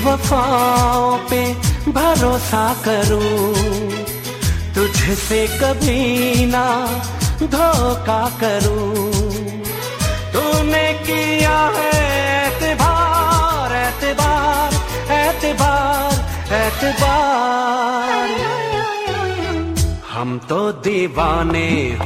वफाओं पे भरोसा करूं, तुझसे कभी ना धोखा करूं। तूने किया है एतबार एतबार एतबार एतबार, हम तो दीवाने